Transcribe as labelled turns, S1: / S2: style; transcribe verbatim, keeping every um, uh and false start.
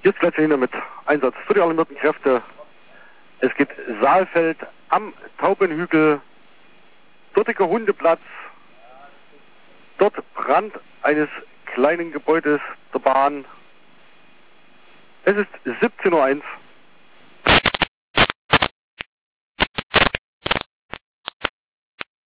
S1: Jetzt gleich hinter mit Einsatz für die alarmierten Kräfte. Es geht Saalfeld am Taubenhügel, dortiger Hundeplatz, dort Brand eines kleinen Gebäudes der Bahn. Es ist siebzehn Uhr eins.